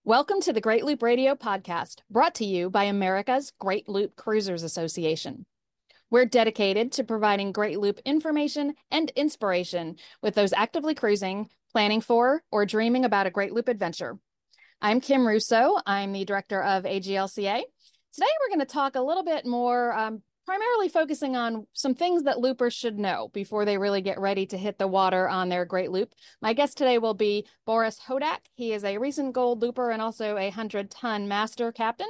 Welcome to the Great Loop Radio podcast, brought to you by America's Great Loop Cruisers Association. We're dedicated to providing Great Loop information and inspiration with those actively cruising, planning for, or dreaming about a Great Loop adventure. I'm Kim Russo. I'm the director of AGLCA. Today, we're going to talk a little bit more, primarily focusing on some things that loopers should know before they really get ready to hit the water on their Great Loop. My guest today will be Boris Hodak. He is a recent gold looper and also a 100-ton master captain.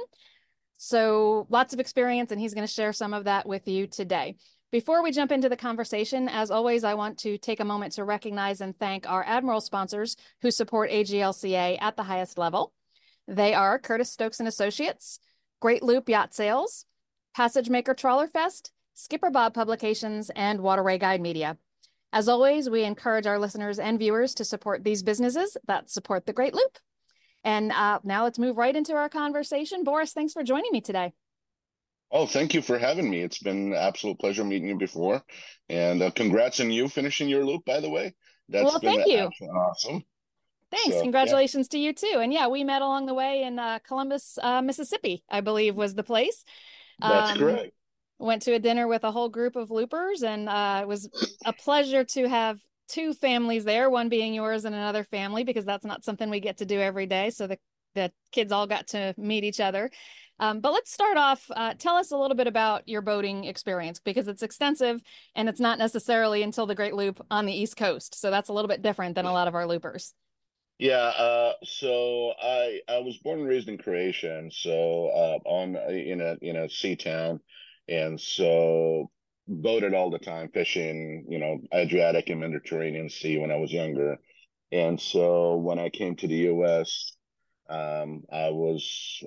So lots of experience, and he's going to share some of that with you today. Before we jump into the conversation, as always, I want to take a moment to recognize and thank our Admiral sponsors who support AGLCA at the highest level. They are Curtis Stokes and Associates, Great Loop Yacht Sales, Passage Maker Trawler Fest, Skipper Bob Publications, and Waterway Guide Media. As always, we encourage our listeners and viewers to support these businesses that support the Great Loop. And now let's move right into our conversation. Boris, thanks for joining me today. Oh, thank you for having me. It's been an absolute pleasure meeting you before. And congrats on you finishing your loop, by the way. That's Well, been thank you. absolutely awesome. Thanks. So, yeah, Congratulations to you too. And yeah, we met along the way in Columbus, Mississippi, I believe was the place. that's Um, correct. Went to a dinner with a whole group of loopers, and it was a pleasure to have two families there, one being yours and another family, because that's not something we get to do every day. So the kids all got to meet each other. But let's start off. Tell us a little bit about your boating experience, because it's extensive and it's not necessarily until the Great Loop on the East Coast. So that's a little bit different than a lot of our loopers. Yeah, so I was born and raised in Croatia, and so on in a sea town, and so boated all the time, fishing, Adriatic and Mediterranean Sea when I was younger. And so when I came to the US, I was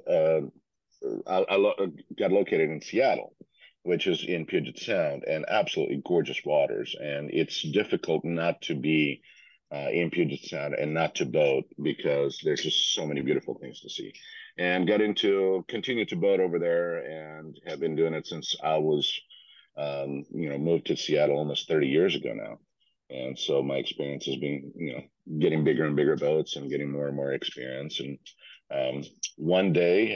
got located in Seattle, which is in Puget Sound, and absolutely gorgeous waters. And it's difficult not to be in Puget Sound and not to boat because there's just so many beautiful things to see. And continue to boat over there and have been doing it since I was, moved to Seattle almost 30 years ago now. And so my experience has been, getting bigger and bigger boats and getting more and more experience. And one day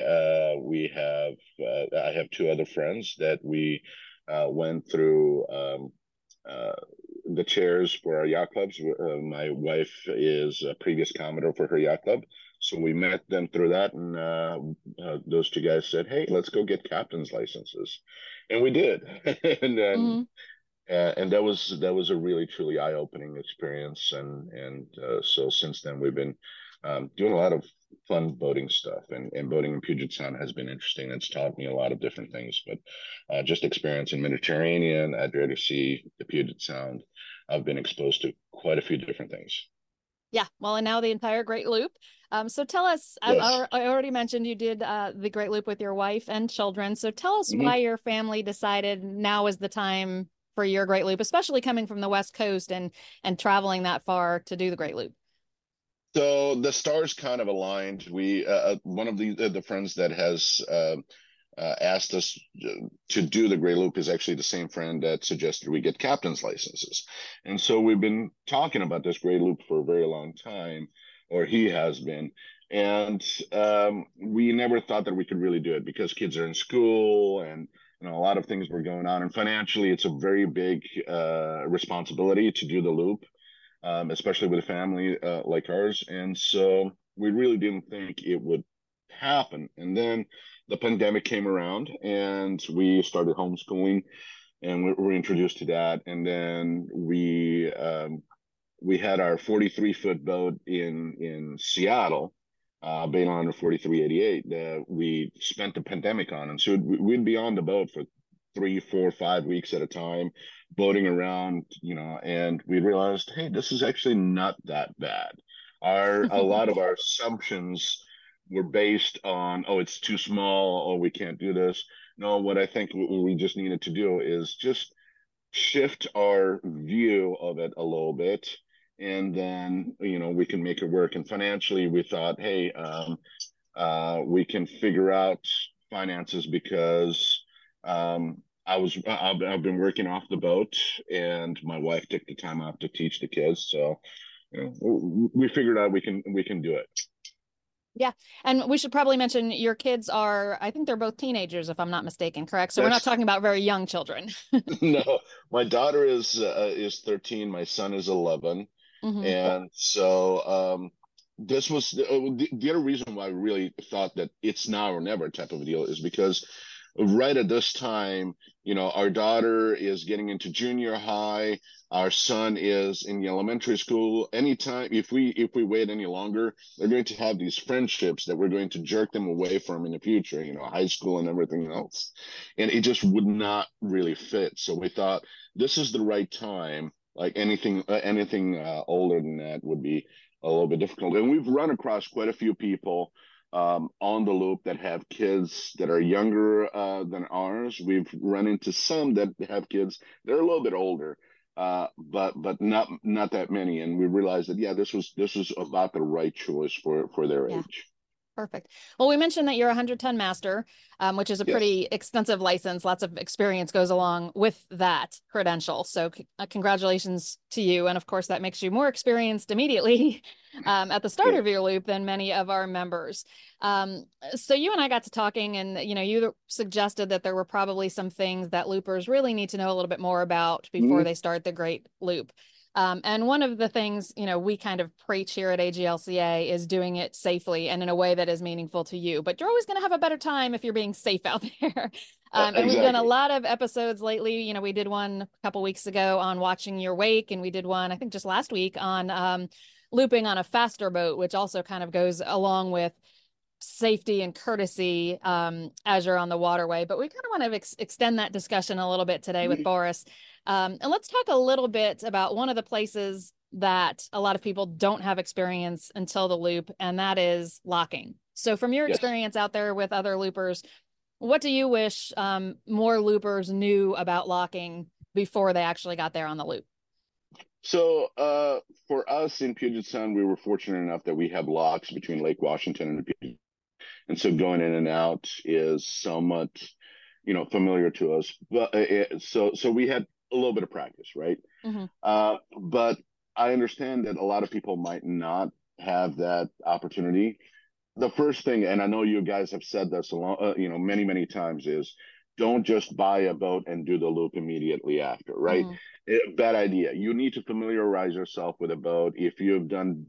I have two other friends that we went through the chairs for our yacht clubs. My wife is a previous commodore for her yacht club. So we met them through that, and those two guys said, "Hey, let's go get captain's licenses," and we did. and then Mm-hmm. and that was a really truly eye-opening experience, and so since then we've been doing a lot of fun boating stuff, and boating in Puget Sound has been interesting. It's taught me a lot of different things, but just experience in Mediterranean, Adriatic Sea, the Puget Sound, I've been exposed to quite a few different things. Yeah, well, and now the entire Great Loop. So tell us, Yes. I already mentioned you did the Great Loop with your wife and children. So tell us Mhm. why your family decided now is the time for your Great Loop, especially coming from the West Coast and traveling that far to do the Great Loop. So the stars kind of aligned. We one of the friends that has asked us to do the Grey Loop is actually the same friend that suggested we get captain's licenses. And so we've been talking about this Grey Loop for a very long time, or he has been. And we never thought that we could really do it because kids are in school and a lot of things were going on. And financially, it's a very big responsibility to do the loop, especially with a family like ours. And so we really didn't think it would happen. And then the pandemic came around and we started homeschooling and we were introduced to that. And then we had our 43-foot boat in Seattle, Bayliner 4388 that we spent the pandemic on. And so we'd be on the boat for 3, 4, 5 weeks at a time, boating around, and we realized, hey, this is actually not that bad. A lot of our assumptions were based on, oh, it's too small, oh, we can't do this. No, what I think we just needed to do is just shift our view of it a little bit, and then we can make it work. And financially, we thought, hey, we can figure out finances because I've been working off the boat, and my wife took the time off to teach the kids. So we figured out we can do it. Yeah. And we should probably mention your kids are, I think they're both teenagers, if I'm not mistaken, correct? So we're not That's talking about very young children. no, my daughter is 13, my son is 11. Hmm. And so this was the other reason why I really thought that it's now or never type of a deal is because right at this time, our daughter is getting into junior high, our son is in the elementary school. Anytime if we wait any longer, they're going to have these friendships that we're going to jerk them away from in the future, high school and everything else. And it just would not really fit. So we thought this is the right time. Like anything older than that would be a little bit difficult. And we've run across quite a few people on the loop that have kids that are younger than ours. We've run into some that have kids that are a little bit older, but not that many. And we realized that yeah, this was about the right choice for their Yeah. age. Perfect. Well, we mentioned that you're a 100-ton master, which is a Yes. pretty extensive license. Lots of experience goes along with that credential. So, congratulations to you. And of course, that makes you more experienced immediately at the start Yeah. of your loop than many of our members. So, you and I got to talking, and you suggested that there were probably some things that loopers really need to know a little bit more about before Mhm. they start the Great Loop. And one of the things, we kind of preach here at AGLCA is doing it safely and in a way that is meaningful to you. But you're always going to have a better time if you're being safe out there. And we've done a Exactly. lot of episodes lately. We did one a couple weeks ago on watching your wake, and we did one, I think, just last week on looping on a faster boat, which also kind of goes along with safety and courtesy as you're on the waterway. But we kind of want to extend that discussion a little bit today with Mhm. Boris. And let's talk a little bit about one of the places that a lot of people don't have experience until the loop, and that is locking. So, from your Yes. experience out there with other loopers, what do you wish more loopers knew about locking before they actually got there on the loop? So, for us in Puget Sound, we were fortunate enough that we have locks between Lake Washington and Puget. And so going in and out is somewhat, familiar to us. But so we had a little bit of practice, right? Hmm. But I understand that a lot of people might not have that opportunity. The first thing, and I know you guys have said this many, many times, is don't just buy a boat and do the loop immediately after, right? Hmm. Bad idea. You need to familiarize yourself with a boat. If you've done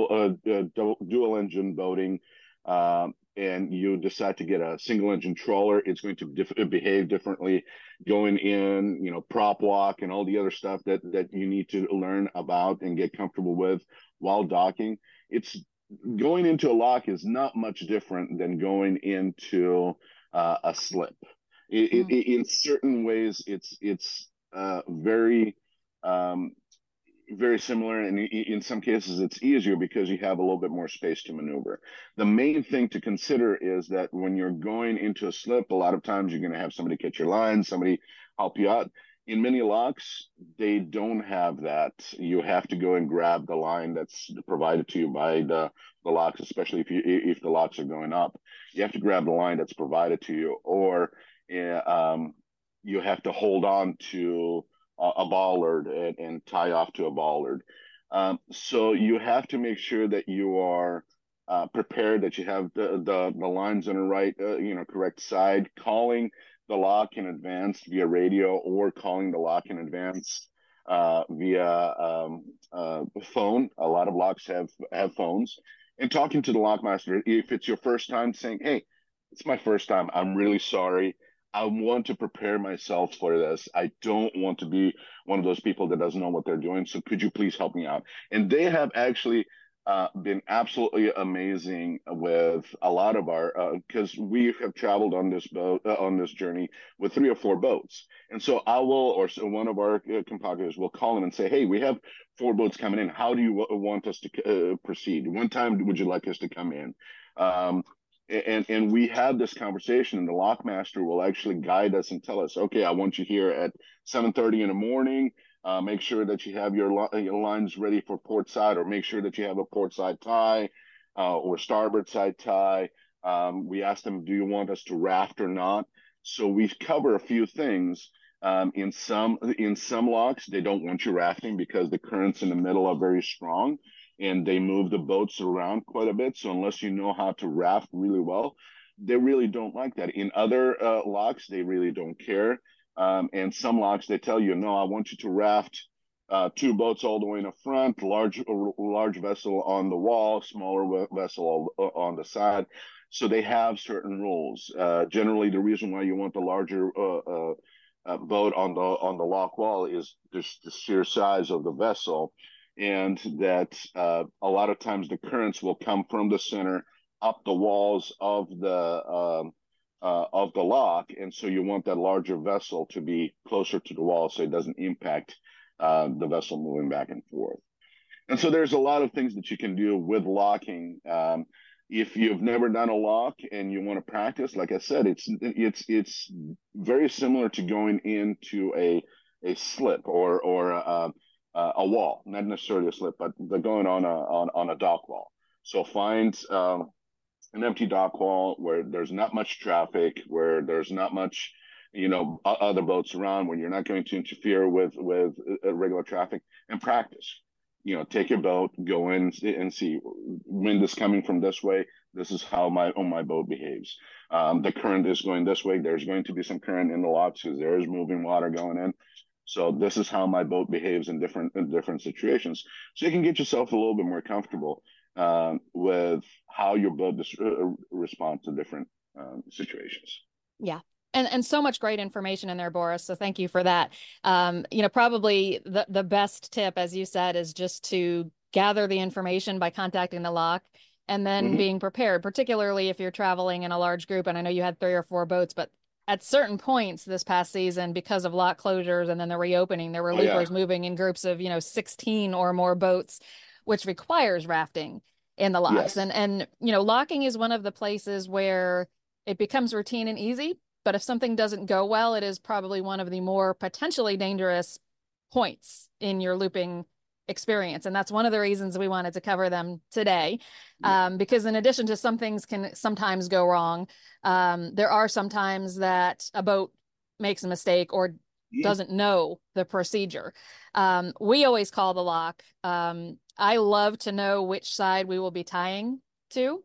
dual engine boating, and you decide to get a single engine trawler, it's going to behave differently. Going in, prop walk and all the other stuff that you need to learn about and get comfortable with while docking. It's going into a lock is not much different than going into a slip. Hmm. In certain ways, it's very um, very similar, and in some cases, it's easier because you have a little bit more space to maneuver. The main thing to consider is that when you're going into a slip, a lot of times you're going to have somebody catch your line, somebody help you out. In many locks, they don't have that. You have to go and grab the line that's provided to you by the locks, especially if the locks are going up. You have to grab the line that's provided to you, or you have to hold on to a bollard and tie off to a bollard. So you have to make sure that you are prepared, that you have the lines on the right, correct side, calling the lock in advance via radio, or calling the lock in advance via phone. A lot of locks have phones, and talking to the lockmaster if it's your first time, saying, "Hey, it's my first time. I'm really sorry. I want to prepare myself for this. I don't want to be one of those people that doesn't know what they're doing. So could you please help me out?" And they have actually been absolutely amazing with a lot of our because we have traveled on this boat on this journey with 3 or 4 boats, and so I will or so one of our compadres will call them and say, "Hey, we have 4 boats coming in. How do you want us to proceed? One time would you like us to come in?" Um, and we have this conversation, and the lockmaster will actually guide us and tell us, "Okay, I want you here at 7:30 in the morning. Make sure that you have your lines ready for port side, or make sure that you have a port side tie or starboard side tie." We asked them, "Do you want us to raft or not?" So we cover a few things. In some locks, they don't want you rafting because the currents in the middle are very strong. and they move the boats around quite a bit. So unless you know how to raft really well, they really don't like that. In other locks, they really don't care. And some locks, they tell you, no, I want you to raft two boats all the way in the front, large vessel on the wall, smaller vessel on the side. So they have certain rules. Generally, the reason why you want the larger boat on the lock wall is just the sheer size of the vessel, and that a lot of times the currents will come from the center up the walls of the lock, and so you want that larger vessel to be closer to the wall so it doesn't impact the vessel moving back and forth. And so there's a lot of things that you can do with locking. If you've never done a lock and you want to practice, like I said, it's very similar to going into a slip or a wall, not necessarily a slip, but going on a dock wall. So find an empty dock wall where there's not much traffic, where there's not much, other boats around, where you're not going to interfere with regular traffic, and practice. Take your boat, go in and see, wind is coming from this way. This is how my boat behaves. The current is going this way. There's going to be some current in the locks because there is moving water going in. So this is how my boat behaves in different situations. So you can get yourself a little bit more comfortable with how your boat responds to different situations. Yeah. And so much great information in there, Boris. So thank you for that. Probably the best tip, as you said, is just to gather the information by contacting the lock and then being prepared, particularly if you're traveling in a large group. And I know you had 3 or 4 boats, but at certain points this past season, because of lock closures and then the reopening, there were loopers moving in groups of, 16 or more boats, which requires rafting in the locks. Yes. And locking is one of the places where it becomes routine and easy. But if something doesn't go well, it is probably one of the more potentially dangerous points in your looping experience. And that's one of the reasons we wanted to cover them today. Because in addition to some things can sometimes go wrong, there are sometimes that a boat makes a mistake or doesn't know the procedure. We always call the lock. I love to know which side we will be tying to,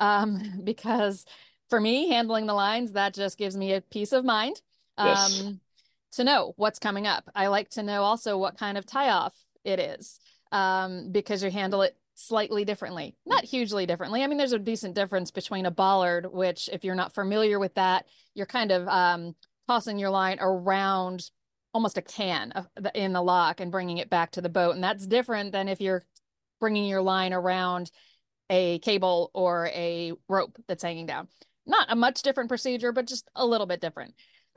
because for me, handling the lines, that just gives me a peace of mind Yes. to know what's coming up. I like to know also what kind of tie-off it is, because you handle it slightly differently, not hugely differently. I mean, there's a decent difference between a bollard, which if you're not familiar with that, you're kind of tossing your line around almost a can in the lock and bringing it back to the boat. And that's different than if you're bringing your line around a cable or a rope that's hanging down. Not a much different procedure, but just a little bit different.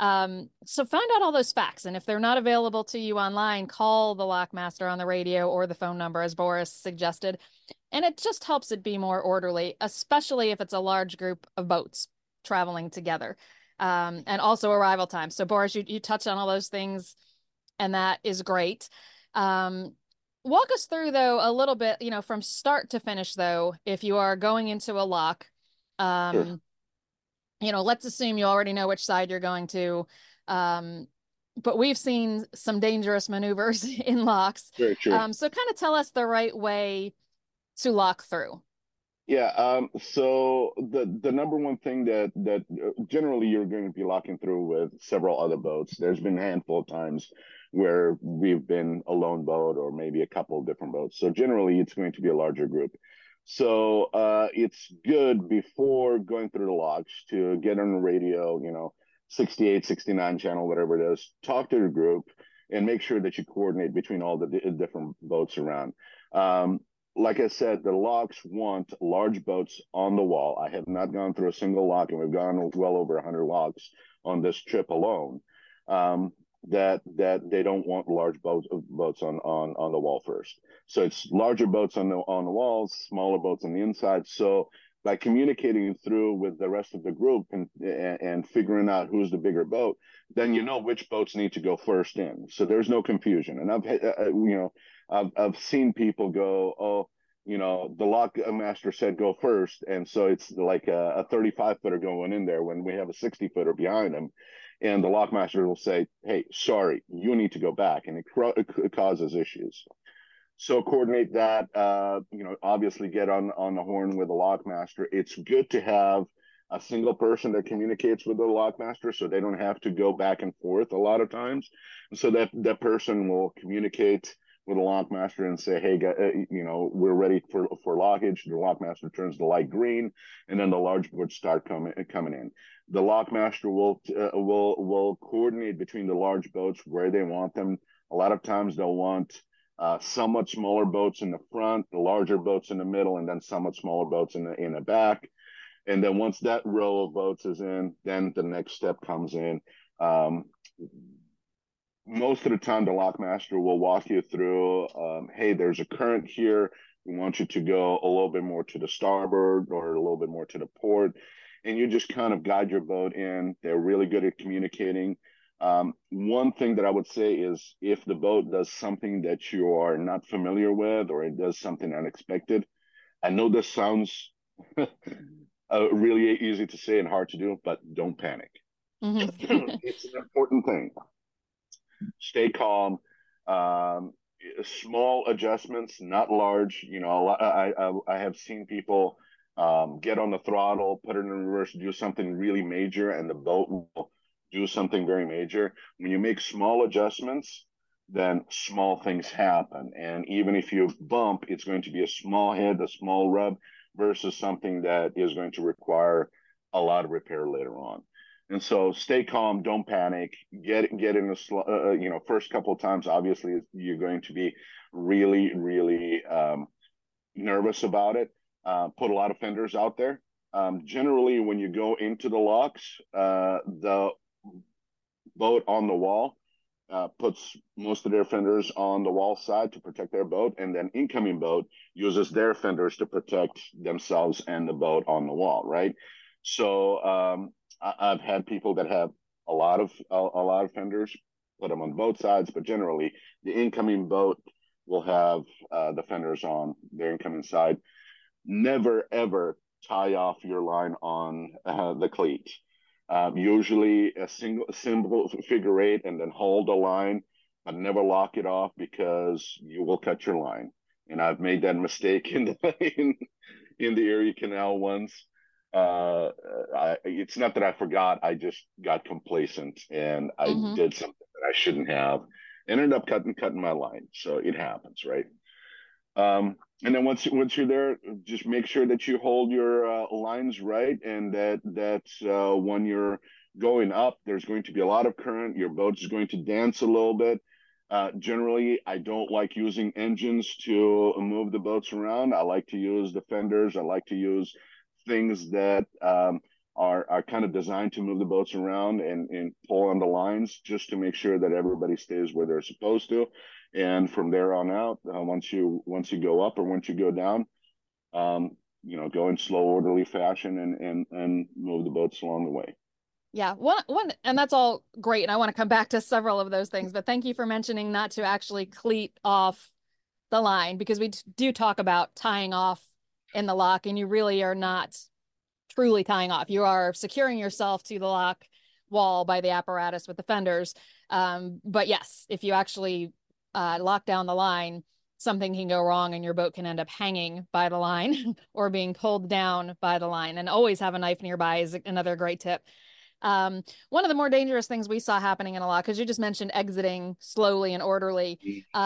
So find out all those facts. And if they're not available to you online, call the lockmaster on the radio or the phone number, as Boris suggested. And it just helps it be more orderly, especially if it's a large group of boats traveling together. And also arrival time. So Boris, you touched on all those things, and that is great. Walk us through, though, a little bit, from start to finish, though, if you are going into a lock. Sure. Let's assume you already know which side you're going to. But we've seen some dangerous maneuvers in locks. Very true. So kind of tell us the right way to lock through. Yeah. So the number one thing that generally you're going to be locking through with several other boats. There's been a handful of times where we've been a lone boat or maybe a couple of different boats. So generally it's going to be a larger group. So it's good before going through the locks to get on the radio, 68, 69 channel, whatever it is, talk to the group and make sure that you coordinate between all the different boats around. Like I said, the locks want large boats on the wall. I have not gone through a single lock, and we've gone well over 100 locks on this trip alone. That they don't want large boats on the wall first. So it's larger boats on the walls, smaller boats on the inside. So by communicating through with the rest of the group and figuring out who's the bigger boat, then you know which boats need to go first in. So there's no confusion. And I've seen people go, oh, the lock master said go first, and so it's like a 35 footer going in there when we have a 60 footer behind him, and the lock master will say, hey, sorry, you need to go back, and it causes issues. So coordinate that. Obviously get on the horn with the lockmaster. It's good to have a single person that communicates with the lockmaster, so they don't have to go back and forth a lot of times. So that person will communicate with the lockmaster and say, "Hey, we're ready for lockage." The lockmaster turns the light green, and then the large boats start coming in. The lockmaster will coordinate between the large boats where they want them. A lot of times they'll want somewhat smaller boats in the front, the larger boats in the middle, and then somewhat smaller boats in the back. And then once that row of boats is in, then the next step comes in. Um, Most of the time, the lockmaster will walk you through, hey, there's a current here. We want you to go a little bit more to the starboard or a little bit more to the port. And you just kind of guide your boat in. They're really good at communicating. One thing that I would say is if the boat does something that you are not familiar with or it does something unexpected, I know this sounds really easy to say and hard to do, but don't panic. Mm-hmm. It's an important thing. Stay calm. Small adjustments, not large. I have seen people get on the throttle, put it in reverse, do something really major, and the boat will do something very major. When you make small adjustments, then small things happen. And even if you bump, it's going to be a small hit, a small rub, versus something that is going to require a lot of repair later on. And so stay calm, don't panic. Get in the first couple of times. Obviously, you're going to be really, really nervous about it. Put a lot of fenders out there. Generally, when you go into the locks, the boat on the wall puts most of their fenders on the wall side to protect their boat, and then incoming boat uses their fenders to protect themselves and the boat on the wall, right? So I've had people that have a lot of fenders, put them on both sides, but generally the incoming boat will have the fenders on their incoming side. Never ever tie off your line on the cleat. Usually a simple figure eight and then hold the line, but never lock it off because you will cut your line. And I've made that mistake in the Erie Canal once. It's not that I forgot, I just got complacent and I Mm-hmm. did something that I shouldn't have. Ended up cutting my line. So it happens, right? And then once you're there, just make sure that you hold your lines right, and that when you're going up, there's going to be a lot of current. Your boat is going to dance a little bit. Generally, I don't like using engines to move the boats around. I like to use the fenders. I like to use things that are kind of designed to move the boats around and pull on the lines just to make sure that everybody stays where they're supposed to. And from there on out, once you go up or once you go down, go in slow, orderly fashion and move the boats along the way. Yeah, one, and that's all great. And I want to come back to several of those things, but thank you for mentioning not to actually cleat off the line because we do talk about tying off in the lock, and you really are not truly tying off. You are securing yourself to the lock wall by the apparatus with the fenders. But yes, if you actually lock down the line, something can go wrong and your boat can end up hanging by the line or being pulled down by the line. And always have a knife nearby is another great tip. One of the more dangerous things we saw happening in a lock, because you just mentioned exiting slowly and orderly,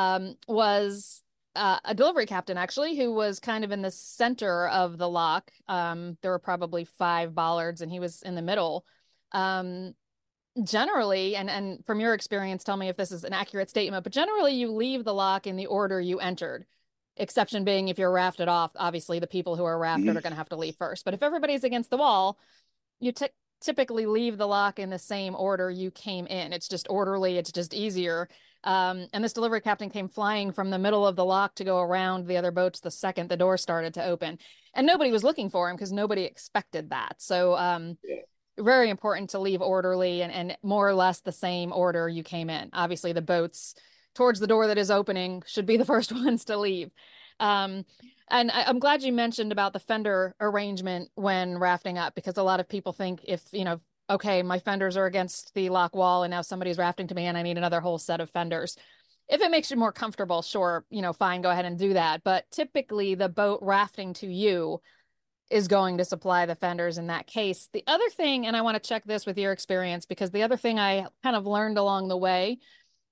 was a delivery captain actually who was kind of in the center of the lock. There were probably 5 bollards and he was in the middle. Generally, and from your experience, tell me if this is an accurate statement, but generally you leave the lock in the order you entered. Exception being if you're rafted off, obviously the people who are rafted Mhm. are going to have to leave first. But if everybody's against the wall, you typically leave the lock in the same order you came in. It's just orderly, it's just easier. And this delivery captain came flying from the middle of the lock to go around the other boats the second the door started to open. And nobody was looking for him because nobody expected that. So Yeah. very important to leave orderly and more or less the same order you came in. Obviously, the boats towards the door that is opening should be the first ones to leave. Um, and I'm glad you mentioned about the fender arrangement when rafting up, because a lot of people think if, okay, my fenders are against the lock wall and now somebody's rafting to me and I need another whole set of fenders. If it makes you more comfortable, sure, fine, go ahead and do that. But typically the boat rafting to you is going to supply the fenders in that case. The other thing, and I want to check this with your experience, because the other thing I kind of learned along the way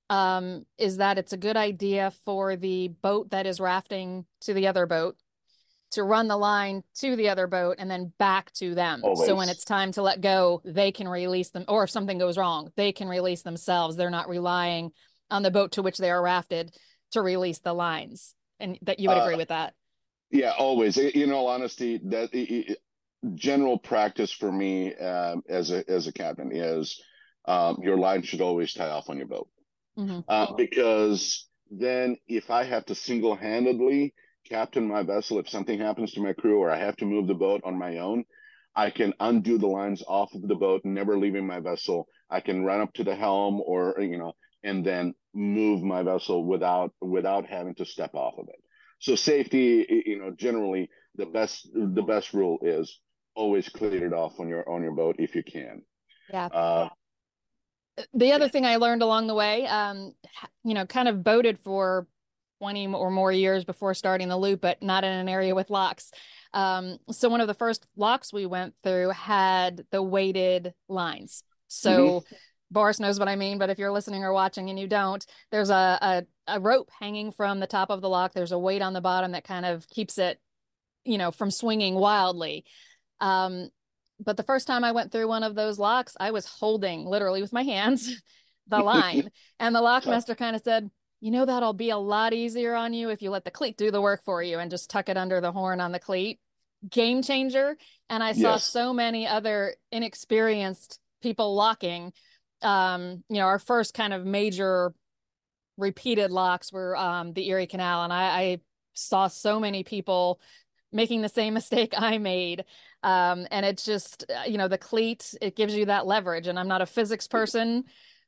is that it's a good idea for the boat that is rafting to the other boat to run the line to the other boat and then back to them. So when it's Always. time to let go, they can release them, or if something goes wrong, they can release themselves. They're not relying on the boat to which they are rafted to release the lines. And that you would Uh, agree with that. yeah, always. In all honesty, general practice for me as a captain is your line should always tie off on your boat. Mm-hmm. Because then if I have to single-handedly captain my vessel, if something happens to my crew or I have to move the boat on my own, I can undo the lines off of the boat, never leaving my vessel. I can run up to the helm or, and then move my vessel without having to step off of it. So safety, generally the best rule is always clear it off on your boat if you can. Yeah. Uh, The other thing I learned along the way, kind of boated for 20 or more years before starting the loop, but not in an area with locks. So one of the first locks we went through had the weighted lines. mhm. So Boris knows what I mean, but if you're listening or watching and you don't, there's a rope hanging from the top of the lock. There's a weight on the bottom that kind of keeps it, from swinging wildly. Um, but the first time I went through one of those locks, I was holding literally with my hands the line. And the lockmaster kind of said, that'll be a lot easier on you if you let the cleat do the work for you and just tuck it under the horn on the cleat. Game changer. And I saw Yes. so many other inexperienced people locking. Our first kind of major repeated locks were the Erie Canal. And I saw so many people making the same mistake I made. And it's just, the cleat, it gives you that leverage. And I'm not a physics person,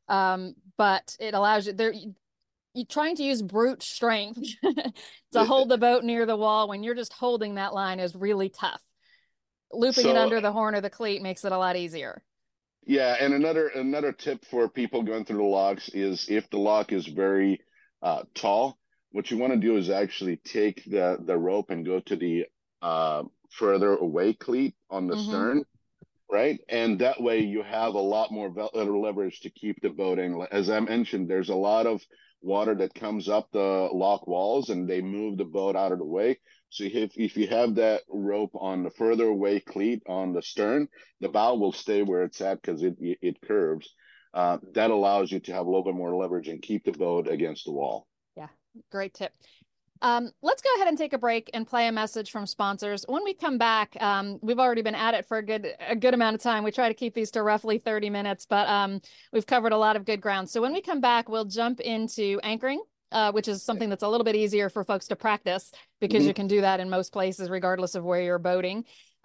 but it allows you there. You're trying to use brute strength to hold the boat near the wall when you're just holding that line is really tough. Looping it So under the horn or the cleat makes it a lot easier. yeah, and another tip for people going through the locks is if the lock is very tall, what you want to do is actually take the rope and go to the further away cleat on the Mm-hmm. stern, right? And that way you have a lot more leverage to keep the boat in. As I mentioned, there's a lot of water that comes up the lock walls and they move the boat out of the way. So if you have that rope on the further away cleat on the stern, the bow will stay where it's at because it curves. That allows you to have a little bit more leverage and keep the boat against the wall. Yeah, great tip. Let's go ahead and take a break and play a message from sponsors. When we come back, we've already been at it for a good amount of time. We try to keep these to roughly 30 minutes, but we've covered a lot of good ground. So when we come back, we'll jump into anchoring, which is something that's a little bit easier for folks to practice because Mhm. you can do that in most places, regardless of where you're boating.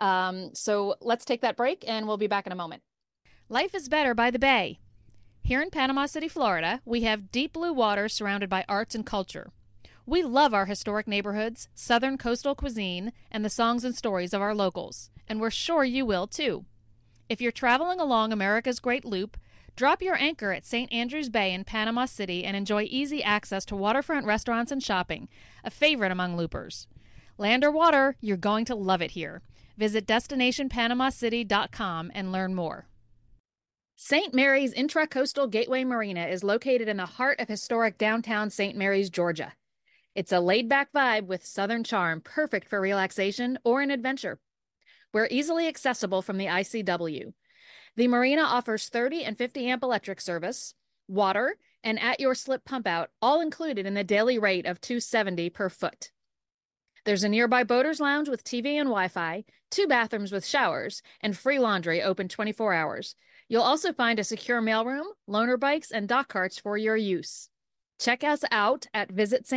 So let's take that break and we'll be back in a moment. Life is better by the bay. Here in Panama City, Florida, we have deep blue water surrounded by arts and culture. We love our historic neighborhoods, southern coastal cuisine, and the songs and stories of our locals, and we're sure you will too. If you're traveling along America's Great Loop, drop your anchor at St. Andrews Bay in Panama City and enjoy easy access to waterfront restaurants and shopping, a favorite among loopers. Land or water, you're going to love it here. Visit destinationpanamacity.com and learn more. St. Mary's Intracoastal Gateway Marina is located in the heart of historic downtown St. Mary's, Georgia. It's a laid-back vibe with southern charm, perfect for relaxation or an adventure. We're easily accessible from the ICW. The marina offers 30 and 50 amp electric service, water, and at-your-slip pump-out, all included in the daily rate of $270 per foot. There's a nearby boaters lounge with TV and Wi-Fi, 2 bathrooms with showers, and free laundry open 24 hours. You'll also find a secure mailroom, loaner bikes, and dock carts for your use. Check us out at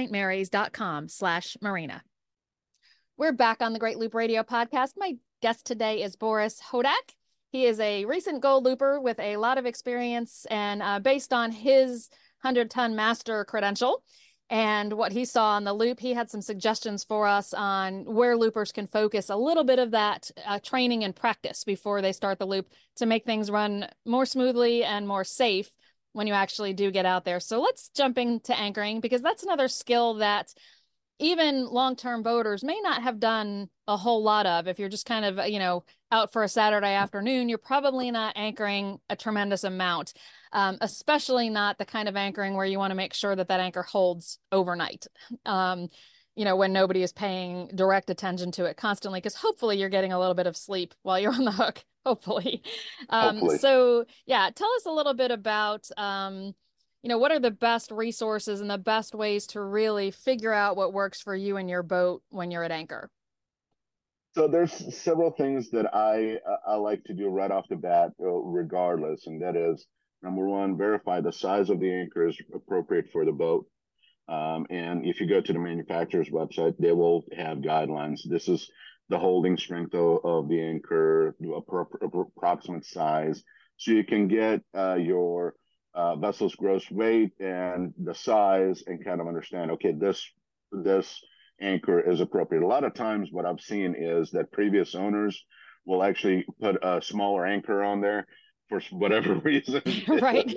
visitstmarys.com/marina. We're back on the Great Loop Radio podcast. My guest today is Boris Hodak. He is a recent gold looper with a lot of experience and based on his 100-ton master credential and what he saw on the loop, he had some suggestions for us on where loopers can focus a little bit of that training and practice before they start the loop to make things run more smoothly and more safe when you actually do get out there. So let's jump into anchoring, because that's another skill that even long-term boaters may not have done a whole lot of. If you're just kind of, out for a Saturday afternoon, you're probably not anchoring a tremendous amount, especially not the kind of anchoring where you want to make sure that that anchor holds overnight. When nobody is paying direct attention to it constantly, because hopefully you're getting a little bit of sleep while you're on the hook, hopefully. Hopefully. So yeah, tell us a little bit about, what are the best resources and the best ways to really figure out what works for you and your boat when you're at anchor? So there's several things that I like to do right off the bat, regardless, and that is number one, verify the size of the anchor is appropriate for the boat. And if you go to the manufacturer's website, they will have guidelines. This is the holding strength of the anchor, approximate size, so you can get your vessel's gross weight and the size, and kind of understand, okay, this anchor is appropriate. A lot of times, what I've seen is that previous owners will actually put a smaller anchor on there for whatever reason, Right.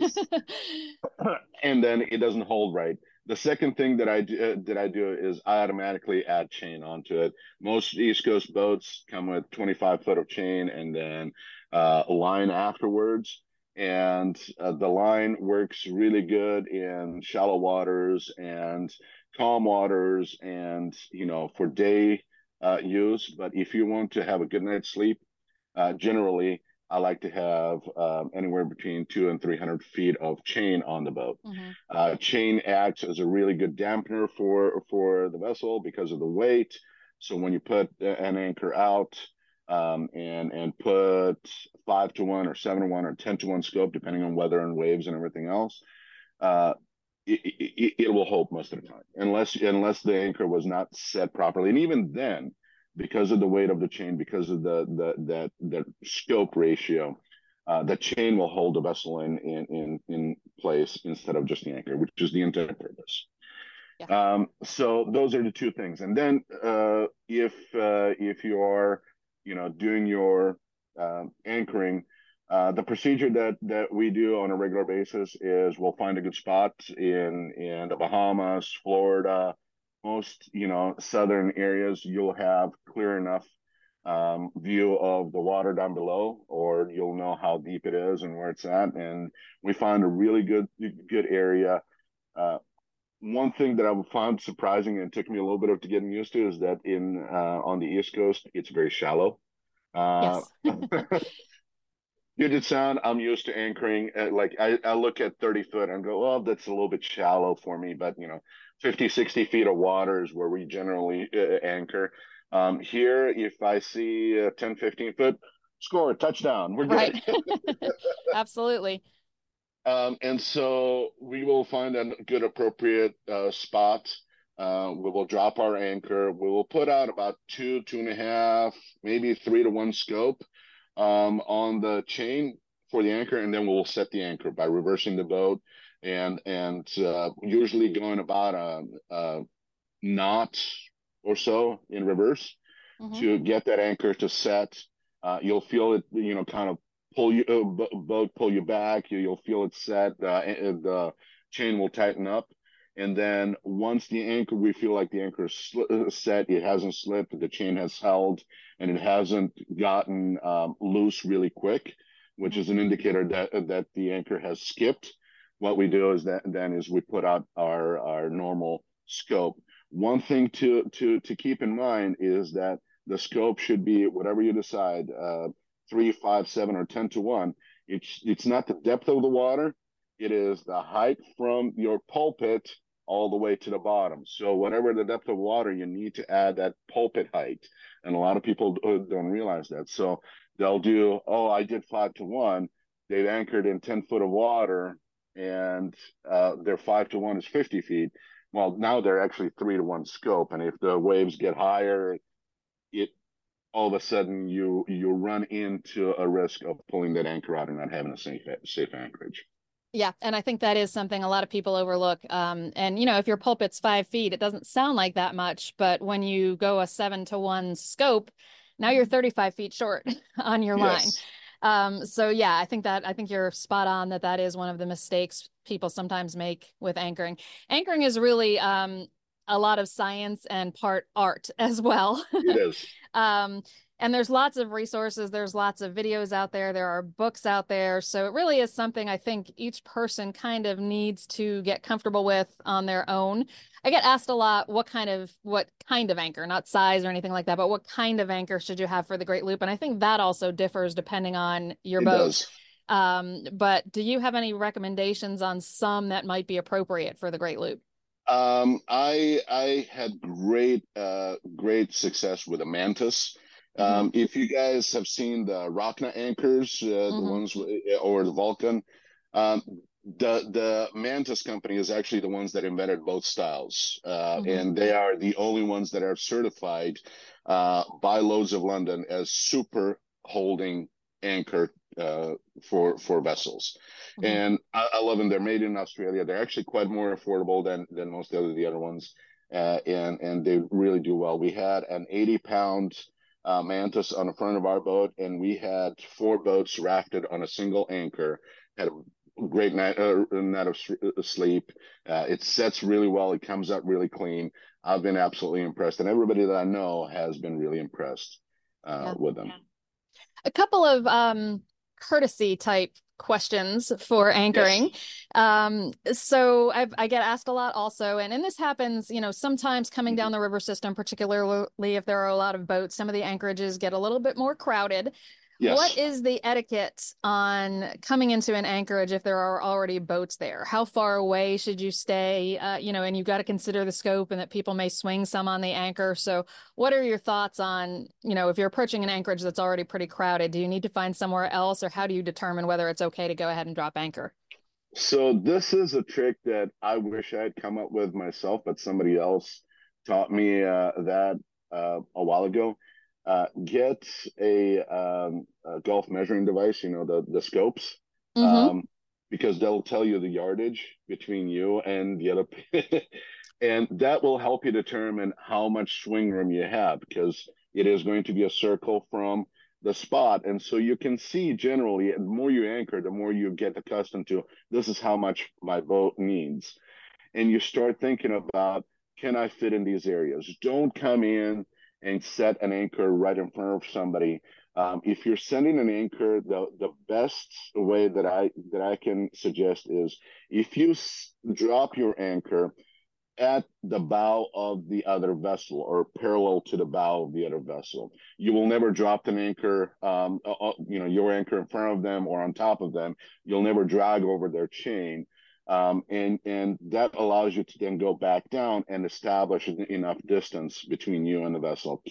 and then it doesn't hold right. The second thing that I do is I automatically add chain onto it. Most East Coast boats come with 25 foot of chain and then a line afterwards. And the line works really good in shallow waters and calm waters, and for day use. But if you want to have a good night's sleep, generally I like to have anywhere between 200 and 300 feet of chain on the boat. Hmm. Chain acts as a really good dampener for the vessel because of the weight. So when you put an anchor out, and put 5 to 1 or 7 to 1 or 10 to 1 scope, depending on weather and waves and everything else, uh, it will hold most of the time, unless the anchor was not set properly. And even then, because of the weight of the chain, because of the scope ratio, the chain will hold the vessel in place instead of just the anchor, which is the intended purpose. Yeah. So those are the two things. And then if you are doing your anchoring, the procedure that we do on a regular basis is we'll find a good spot in the Bahamas, Florida, most southern areas. You'll have clear enough view of the water down below, or you'll know how deep it is and where it's at. And we find a really good area. One thing that I found surprising and took me a little bit of to getting used to is that in on the East Coast, it's very shallow. Uh, Yes. Puget Sound, I'm used to anchoring at, like, I look at 30 foot and go, well, that's a little bit shallow for me. But 50, 60 feet of water is where we generally anchor. Here, if I see 10, 15 foot, score, touchdown, we're Right. good. Absolutely. And so we will find a good appropriate spot. We will drop our anchor. We will put out about 2, 2.5, maybe 3 to 1 scope on the chain for the anchor, and then we'll set the anchor by reversing the boat and usually going about a knot or so in reverse Hmm. to get that anchor to set. You'll feel it, kind of pull you boat pull you back. You'll feel it set. The chain will tighten up, and then once we feel like the anchor is set, it hasn't slipped, the chain has held, and it hasn't gotten loose really quick, which Hmm. is an indicator that the anchor has skipped. What we do is we put out our normal scope. One thing to keep in mind is that the scope should be whatever you decide, 3, 5, 7, or 10 to 1. It's not the depth of the water; it is the height from your pulpit all the way to the bottom. So whatever the depth of water, you need to add that pulpit height, and a lot of people don't realize that. So they'll do, oh, I did 5 to 1. They've anchored in 10 foot of water, and their 5 to 1 is 50 feet. Well, now they're actually 3 to 1 scope, and if the waves get higher, it all of a sudden you run into a risk of pulling that anchor out and not having a safe anchorage. Yeah, and I think that is something a lot of people overlook. And if your pulpit's 5 feet, it doesn't sound like that much, but when you go a 7 to 1 scope, now you're 35 feet short on your line. Yes. So yeah, I think you're spot on that that is one of the mistakes people sometimes make with anchoring. Anchoring is really a lot of science and part art as well. It is. Um, and there's lots of resources, there's lots of videos out there are books out there. So it really is something I think each person kind of needs to get comfortable with on their own. I get asked a lot what kind of anchor, not size or anything like that, but what kind of anchor should you have for the Great Loop? And I think that also differs depending on your It boat. does. But do you have any recommendations on some that might be appropriate for the Great Loop? I had great success with a Mantis. Hmm. If you guys have seen the Rockna anchors, the Hmm. ones or the Vulcan, um, the Mantis company is actually the ones that invented both styles, Hmm. and they are the only ones that are certified by Lloyd's of London as super holding anchor for vessels. Hmm. And I love them. They're made in Australia. They're actually quite more affordable than most of the other ones, and they really do well. We had an 80-pound Mantis on the front of our boat, and we had 4 boats rafted on a single anchor. Had a great night of sleep. It sets really well. It comes out really clean. I've been absolutely impressed, and everybody that I know has been really impressed Yeah. with them. A couple of courtesy type questions for Yes. anchoring. I get asked a lot also, and this happens, sometimes coming Mhm. down the river system, particularly if there are a lot of boats, some of the anchorages get a little bit more crowded. What Yes. is the etiquette on coming into an anchorage if there are already boats there? How far away should you stay? And you've got to consider the scope and that people may swing some on the anchor. So, what are your thoughts on, if you're approaching an anchorage that's already pretty crowded, do you need to find somewhere else, or how do you determine whether it's okay to go ahead and drop anchor? So this is a trick that I wish I had come up with myself, but somebody else taught me that a while ago. Get a golf measuring device, the scopes, Mm-hmm. um, because they'll tell you the yardage between you and the other, and that will help you determine how much swing room you have, because it is going to be a circle from the spot, and so you can see generally, the more you anchor, the more you get accustomed to this is how much my boat needs. And you start thinking about, can I fit in these areas? Don't come in and set an anchor right in front of somebody. If you're sending an anchor, the best way that I can suggest is if you drop your anchor at the bow of the other vessel or parallel to the bow of the other vessel. You will never drop an anchor, your anchor in front of them or on top of them. You'll never drag over their chain. And that allows you to then go back down and establish enough distance between you and the vessel.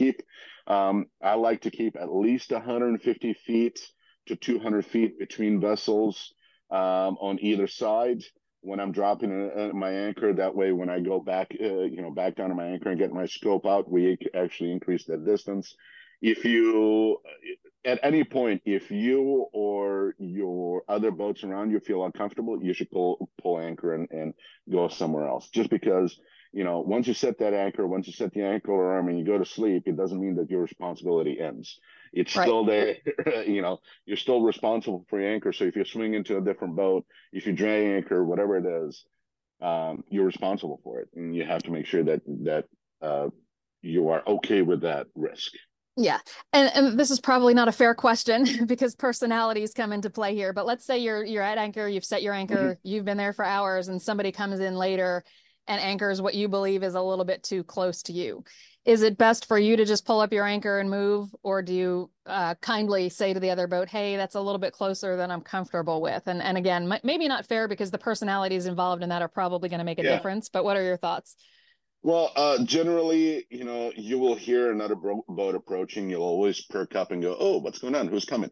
I like to keep at least 150 feet to 200 feet between vessels on either side when I'm dropping my anchor. That way, when I go back, back down to my anchor and get my scope out, we actually increase that distance. If you, at any point, if you or your other boats around you feel uncomfortable, you should pull anchor and go somewhere else. Just because, once you set that anchor, once you set the anchor arm and you go to sleep, it doesn't mean that your responsibility ends. It's Right. still there. You're still responsible for your anchor. So if you swing into a different boat, if you drag anchor, whatever it is, you're responsible for it, and you have to make sure that you are okay with that risk. Yeah. And this is probably not a fair question because personalities come into play here. But let's say you're at anchor, you've set your Mhm. anchor, you've been there for hours, and somebody comes in later and anchors what you believe is a little bit too close to you. Is it best for you to just pull up your anchor and move, or do you kindly say to the other boat, "Hey, that's a little bit closer than I'm comfortable with"? And again, maybe not fair because the personalities involved in that are probably going to make a Yeah. difference. But what are your thoughts? Well, generally, you will hear another boat approaching. You'll always perk up and go, "Oh, what's going on? Who's coming?"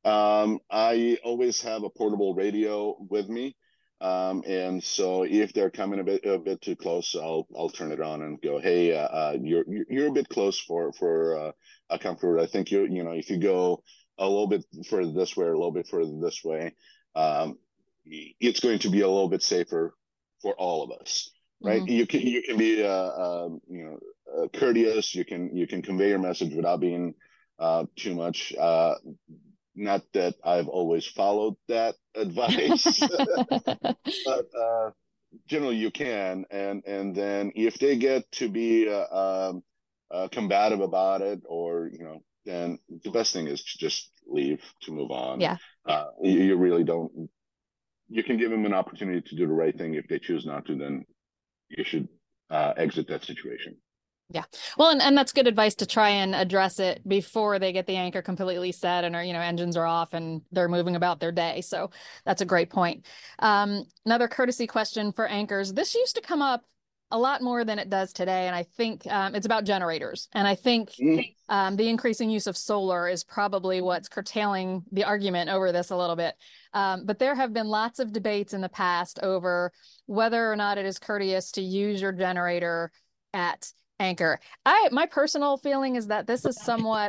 I always have a portable radio with me, and so if they're coming a bit too close, I'll turn it on and go, "Hey, you're a bit close for a comfort. I think if you go a little bit further this way or a little bit further this way, um, it's going to be a little bit safer for all of us." Right? Hmm. You can be courteous. You can convey your message without being too much. Not that I've always followed that advice, but generally you can. And then if they get to be combative about it, or then the best thing is to just leave, to move on. Yeah. You really don't. You can give them an opportunity to do the right thing. If they choose not to, then you should exit that situation. Yeah. Well, and that's good advice to try and address it before they get the anchor completely set and engines are off and they're moving about their day. So that's a great point. Another courtesy question for anchors. This used to come up a lot more than it does today. And I think it's about generators. And I think the increasing use of solar is probably what's curtailing the argument over this a little bit. But there have been lots of debates in the past over whether or not it is courteous to use your generator at anchor. My personal feeling is that this is somewhat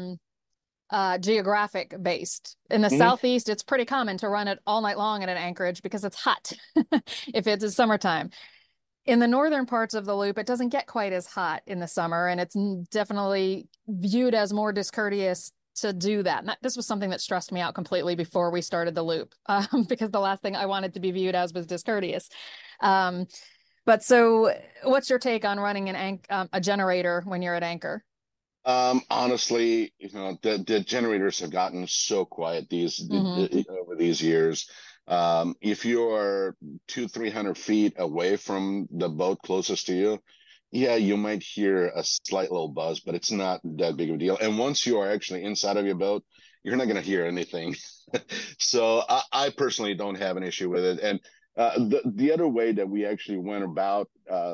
geographic based. In the Mm-hmm. Southeast, it's pretty common to run it all night long at an anchorage because it's hot if it's summertime. In the northern parts of the loop, it doesn't get quite as hot in the summer, and it's definitely viewed as more discourteous to do that. This was something that stressed me out completely before we started the loop, because the last thing I wanted to be viewed as was discourteous. But so what's your take on running a generator when you're at anchor? Honestly, the generators have gotten so quiet Mm-hmm. over these years. If you're 200-300 feet away from the boat closest to you, yeah, you might hear a slight little buzz, but it's not that big of a deal. And once you are actually inside of your boat, you're not going to hear anything. So I personally don't have an issue with it. And the other way that we actually went about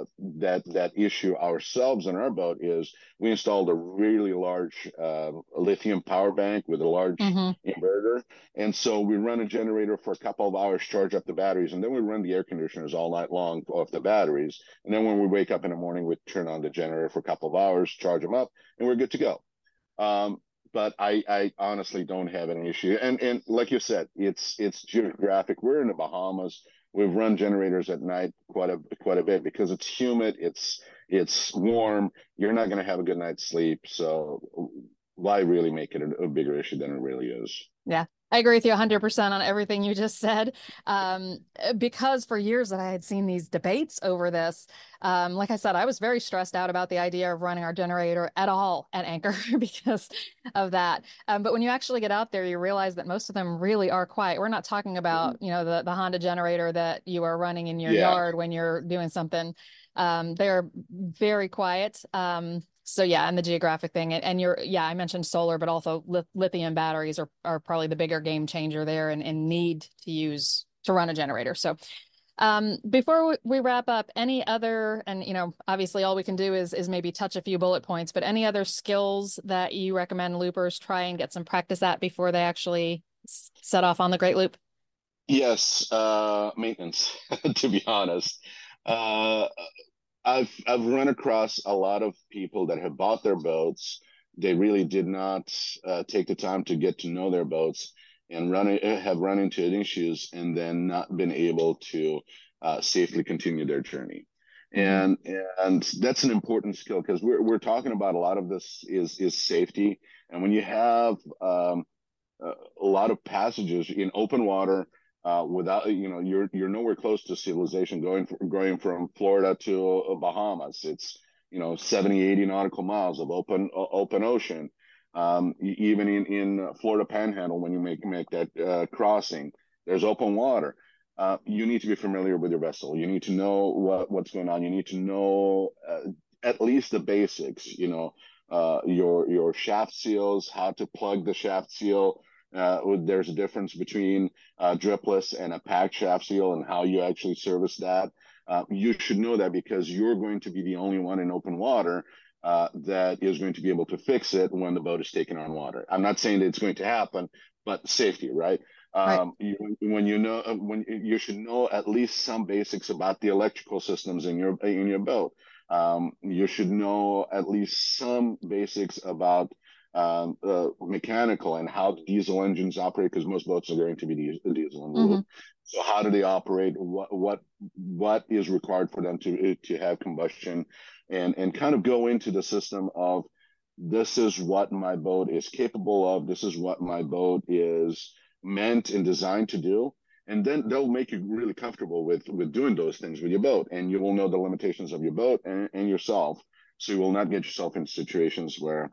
that issue ourselves in our boat is we installed a really large lithium power bank with a large Mm-hmm. inverter, and so we run a generator for a couple of hours, charge up the batteries, and then we run the air conditioners all night long off the batteries. And then when we wake up in the morning, we turn on the generator for a couple of hours, charge them up, and we're good to go. Um, but I honestly don't have any issue. And like you said, it's geographic. We're in the Bahamas. We've run generators at night quite a bit because it's humid, it's warm. You're not going to have a good night's sleep. So why really make it a bigger issue than it really is? Yeah, I agree with you 100% on everything you just said. Because for years that I had seen these debates over this, like I said, I was very stressed out about the idea of running our generator at all at anchor because of that. But when you actually get out there, you realize that most of them really are quiet. We're not talking about, the Honda generator that you are running in your Yeah. yard when you're doing something. They're very quiet. So yeah, and the geographic thing, and I mentioned solar, but also lithium batteries are probably the bigger game changer there, and need to use to run a generator. So, before we wrap up, any other, and obviously all we can do is maybe touch a few bullet points, but any other skills that you recommend loopers try and get some practice at before they actually set off on the Great Loop? Yes, maintenance, to be honest. Uh, I've run across a lot of people that have bought their boats. They really did not take the time to get to know their boats, and have run into issues and then not been able to safely continue their journey. Mm-hmm. And that's an important skill because we're talking about a lot of this is safety. And when you have a lot of passages in open water, without you're nowhere close to civilization, going from Florida to Bahamas. It's 70-80 nautical miles of open ocean. Even in Florida Panhandle, when you make that crossing, there's open water. You need to be familiar with your vessel. You need to know what's going on. You need to know at least the basics. Your shaft seals, how to plug the shaft seal. There's a difference between dripless and a packed shaft seal, and how you actually service that. You should know that because you're going to be the only one in open water that is going to be able to fix it when the boat is taken on water. I'm not saying that it's going to happen, but safety, right? Right. When you should know at least some basics about the electrical systems in your boat. You should know at least some basics about mechanical and how diesel engines operate, because most boats are going to be diesel in the Mm-hmm. loop. So how do they operate? What is required for them to have combustion, and kind of go into the system of this is what my boat is capable of. This is what my boat is meant and designed to do. And then they'll make you really comfortable with doing those things with your boat, and you will know the limitations of your boat and yourself. So you will not get yourself in situations where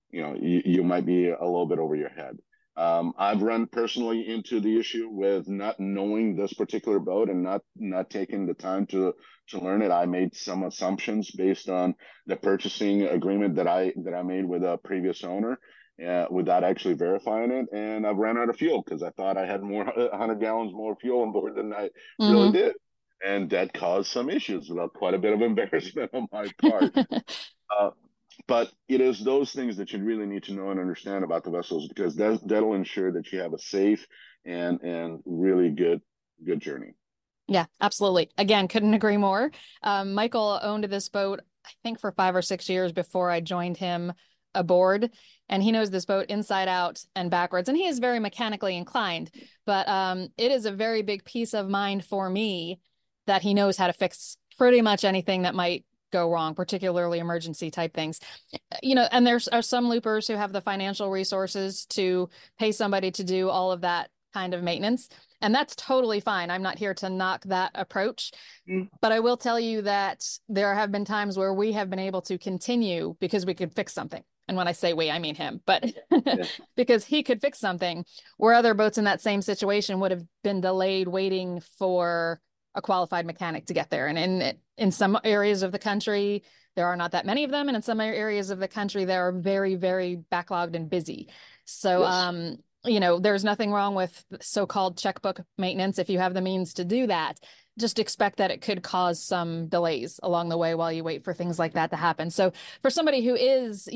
you might be a little bit over your head. I've run personally into the issue with not knowing this particular boat and not taking the time to learn it. I made some assumptions based on the purchasing agreement that I made with a previous owner, without actually verifying it, and I've ran out of fuel because I thought I had 100 gallons more fuel on board than I really Mm-hmm. did, and that caused some issues, without quite a bit of embarrassment on my part. Uh, but it is those things that you really need to know and understand about the vessels, because that'll ensure that you have a safe and really good journey. Yeah, absolutely. Again, couldn't agree more. Michael owned this boat, I think, for 5 or 6 years before I joined him aboard, and he knows this boat inside out and backwards. And he is very mechanically inclined, but it is a very big piece of mind for me that he knows how to fix pretty much anything that might go wrong, particularly emergency type things. And there are some loopers who have the financial resources to pay somebody to do all of that kind of maintenance. And that's totally fine. I'm not here to knock that approach. Mm. But I will tell you that there have been times where we have been able to continue because we could fix something. And when I say we, I mean him, but Yeah. because he could fix something where other boats in that same situation would have been delayed waiting for a qualified mechanic to get there. And in some areas of the country, there are not that many of them. And in some areas of the country, they are very, very backlogged and busy. So, Yes. there's nothing wrong with so-called checkbook maintenance if you have the means to do that. Just expect that it could cause some delays along the way while you wait for things like that to happen. So for somebody who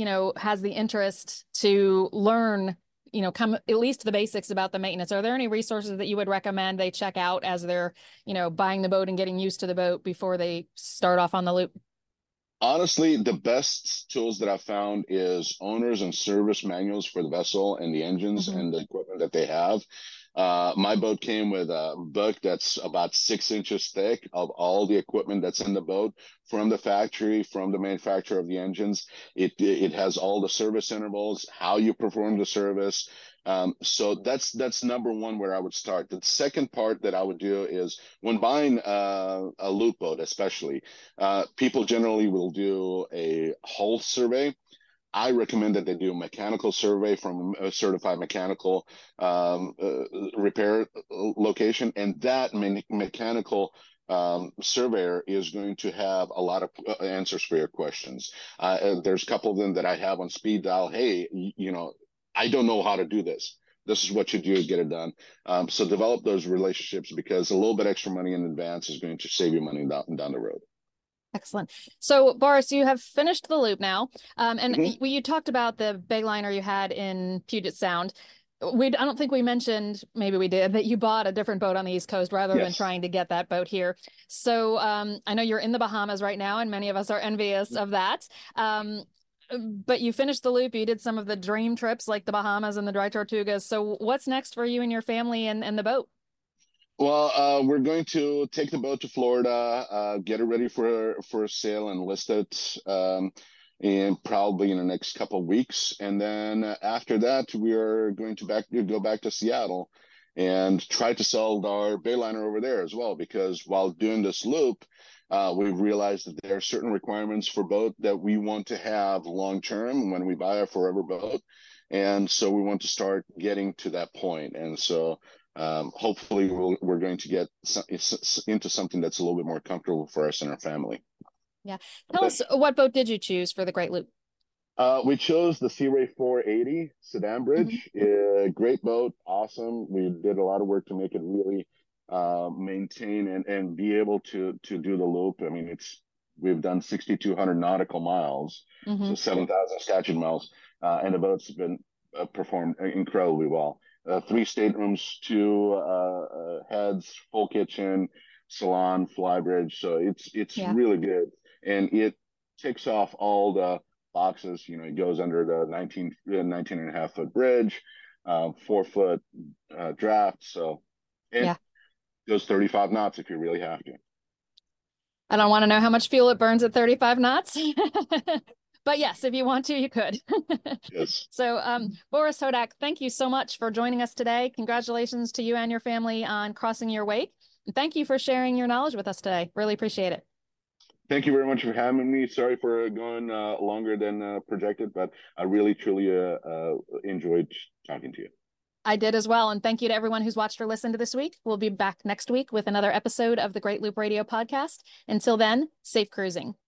has the interest to learn, come at least the basics about the maintenance, are there any resources that you would recommend they check out as they're, buying the boat and getting used to the boat before they start off on the loop? Honestly, the best tools that I've found is owners and service manuals for the vessel and the engines Mm-hmm. and the equipment that they have. My boat came with a book that's about 6 inches thick of all the equipment that's in the boat from the factory, from the manufacturer of the engines. It has all the service intervals, how you perform the service. So that's number one where I would start. The second part that I would do is when buying a loop boat, especially, people generally will do a hull survey. I recommend that they do a mechanical survey from a certified mechanical repair location, and that mechanical surveyor is going to have a lot of answers for your questions. There's a couple of them that I have on speed dial. Hey, I don't know how to do this. This is what you do, get it done. So develop those relationships, because a little bit extra money in advance is going to save you money down the road. Excellent. So, Boris, you have finished the loop now. And Mhm. you talked about the Bayliner you had in Puget Sound. I don't think we mentioned, maybe we did, that you bought a different boat on the East Coast rather than Yes. trying to get that boat here. So, I know you're in the Bahamas right now, and many of us are envious of that. Um, but you finished the loop. You did some of the dream trips like the Bahamas and the Dry Tortugas. So, what's next for you and your family and the boat? Well, we're going to take the boat to Florida, get it ready for a sail and list it, in probably in the next couple of weeks, and then after that, we are going to go back to Seattle and try to sell our Bayliner over there as well. Because while doing this loop, we've realized that there are certain requirements for boat that we want to have long term when we buy a forever boat, and so we want to start getting to that point. And so hopefully we're going to get into something that's a little bit more comfortable for us and our family. Yeah. Tell But us, what boat did you choose for the Great Loop? we chose the Sea Ray 480 Sedan Mhm. Bridge. Great boat, awesome. We did a lot of work to make it really maintain and be able to do the loop. I mean, we've done 6,200 nautical miles, so Mhm. 7,000 statute miles, and the boat's been performed incredibly well. Three staterooms, two heads, full kitchen, salon, flybridge. So it's Yeah. really good, and it ticks off all the boxes. It goes under the 19 and a half foot bridge, 4 foot draft. So, and Yeah. goes 35 knots if you really have to. I don't want to know how much fuel it burns at 35 knots. But yes, if you want to, you could. Yes. So, Boris Hodak, thank you so much for joining us today. Congratulations to you and your family on crossing your wake. And thank you for sharing your knowledge with us today. Really appreciate it. Thank you very much for having me. Sorry for going longer than projected, but I really, truly enjoyed talking to you. I did as well. And thank you to everyone who's watched or listened to this week. We'll be back next week with another episode of the Great Loop Radio podcast. Until then, safe cruising.